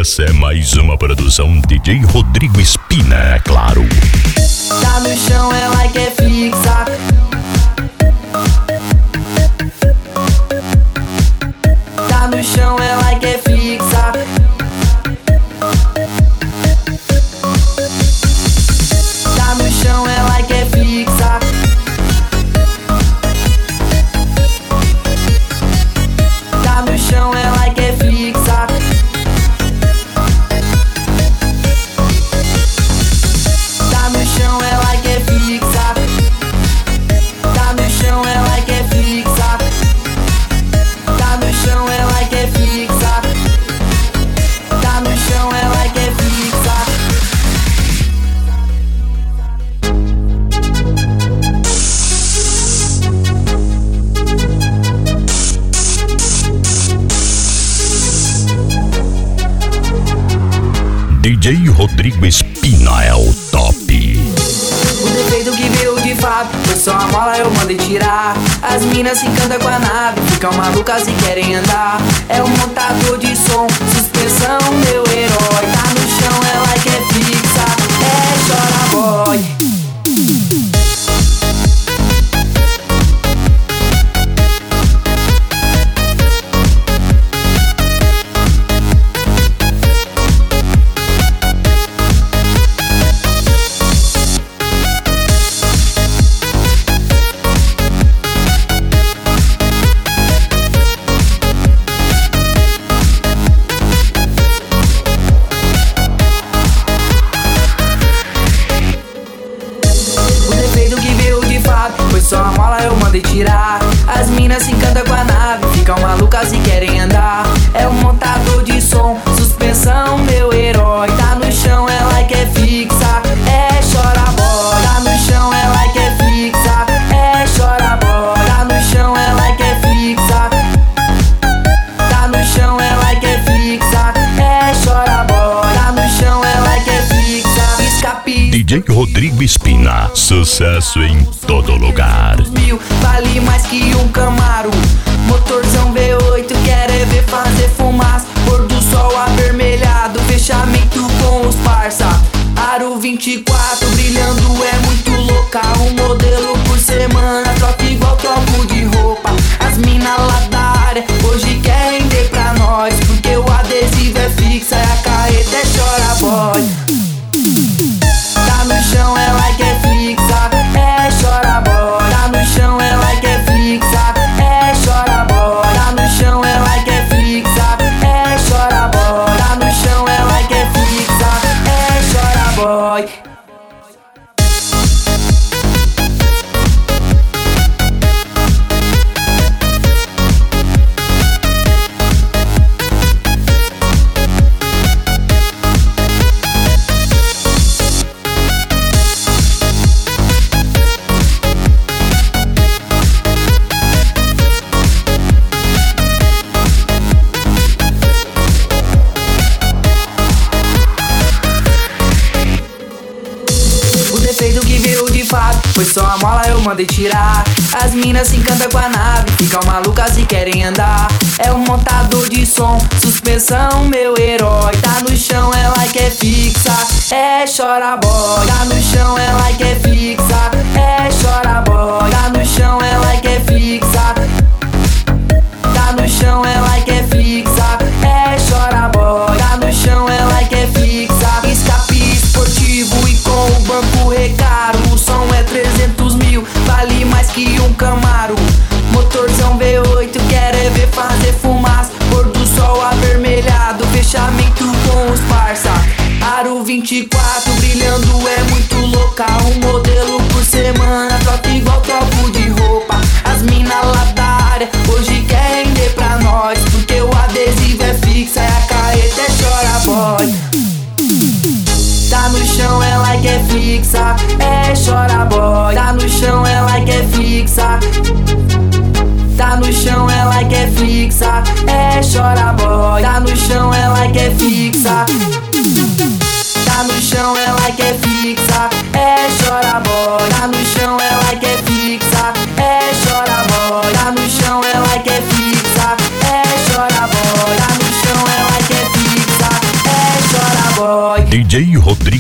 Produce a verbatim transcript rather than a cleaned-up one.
Essa é mais uma produção D J Rodrigo Espina, é claro. Tá no chão, ela quer fixa. Tá no chão, ela quer fixa. Tá no chão, ela quer fixa. Tá no chão, ela quer fixa. Tá no chão, ela quer fixa. Tá no chão, ela quer fixa. Tá no chão, ela quer fixa. Tá no chão, ela quer fixa. D J Rodrigo Espina é o top. O defeito que veio de fato foi só a mola, eu mandei tirar. As minas se encantam com a nave, ficam malucas e querem andar. É um montador de som, suspensão, meu herói. Tá no chão, ela quer fixa. É, chora boy. Foi só a mola, eu mandei tirar. As minas se encantam com a nave, ficam malucas e querem andar. É um montador de som, suspensão, meu herói. Tá no chão, ela quer fixa. É, chora boy. Tá no chão, ela quer fixa. É, chora boy. Tá no chão, ela quer fixa. Tá no chão, ela quer fixa. É, chora boy. Tá no chão, ela quer fixa. Escape. D J Rodrigo Espina, sucesso em todo lugar. Mil, vale mais que um Camaro. Motorzão V oito, quer é ver fazer fumaça. Pôr do sol avermelhado, fechamento com os parça. Aro vinte e quatro, brilhando é muito louca. Um modelo por semana, troca igual troco de roupa. As mina lá da área, hoje quer render pra nós. Porque o adesivo é fixa e a carreta é chora boy. Tá no chão, ela quer fixa. É, chora boy. Tá no chão, ela quer fixa. É, chora boy. Tá no chão, ela quer fixa. É, chora boy. Tá no chão, ela quer fixa. É, chora boy. Foi só a mola, eu mandei tirar. As minas se encantam com a nave, ficam malucas e querem andar. É um montador de som, suspensão, meu herói. Tá no chão, ela quer fixa. É, chora boy. Tá no chão, ela quer fixa. É, chora boy. Tá no chão, ela quer fixa. Tá no chão, ela quer fixa. É, chora boy. Tá no chão, ela quer fixa. Escape esportivo e com o banco recaro. O som é trezentos mil, vale mais que um Camaro. Motorzão V oito, quer é ver fazer fumaça. Pôr do sol avermelhado, fechamento com os parça. Aro vinte e quatro, brilhando é muito louca. Um modelo por semana, troca igual troco de roupa. As mina lá da área, hoje quer render pra nós. Porque o adesivo é fixa e a carreta é chora boy. Tá no chão, ela quer fixa. É, chora boy. Tá no chão, ela quer fixa. Tá no chão, ela quer fixa. É, chora boy. Tá no chão, ela quer fixa. Tá no chão, ela quer fixa. É, chora boy. Tá no chão, ela quer fixa. É, chora boy. Tá no chão, ela quer fixa. É, chora boy. Tá no chão, ela quer fixa. É, D J Rodrigo.